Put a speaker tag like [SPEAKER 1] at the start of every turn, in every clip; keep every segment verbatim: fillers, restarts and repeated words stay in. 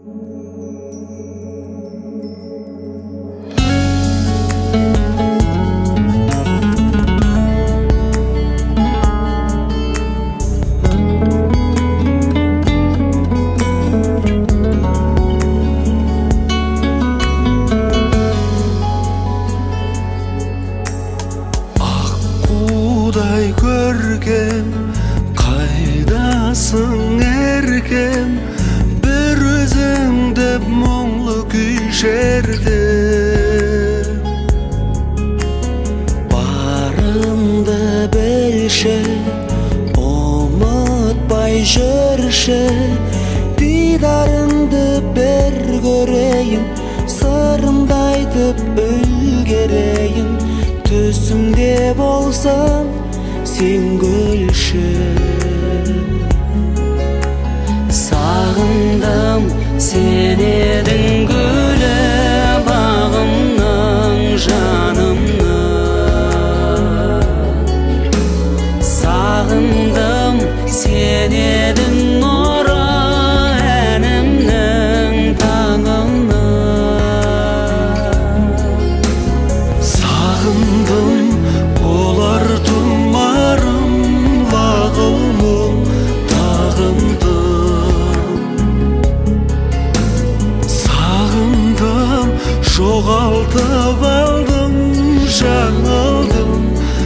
[SPEAKER 1] Аққудай көркем, қайдасың еркем, бір өзіңді мұңлы күй шердім. Барымды білші, ұмытпай жүрші, дидарыңды бір көрейін, сырымды айтып үлгерейін. Түсімде болсам, сен гүлші. Сағындым, сен едің гүлі, бағымның, жанымның. Сағындым, сен едің нұры, әнімнің, таңымның. Сағындым, олар тұмарым, лағылмым, тағымдым. Сағындым, жоғалтып алдым, жаңылдым,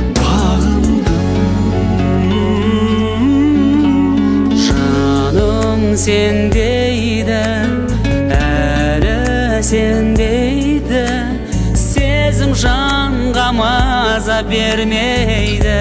[SPEAKER 1] бағындым. Жаным сендейді, әрі сендейді, сезім жанға маза бермейді.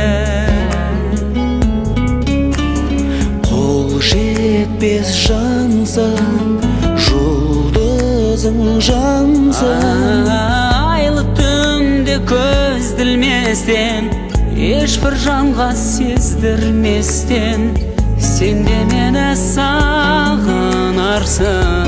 [SPEAKER 1] Қол жетпес жансың, жұлдызың жансың. Айлы түнде көзділместен, ешбір жанға сездірместен, сен де мені сағынарсың.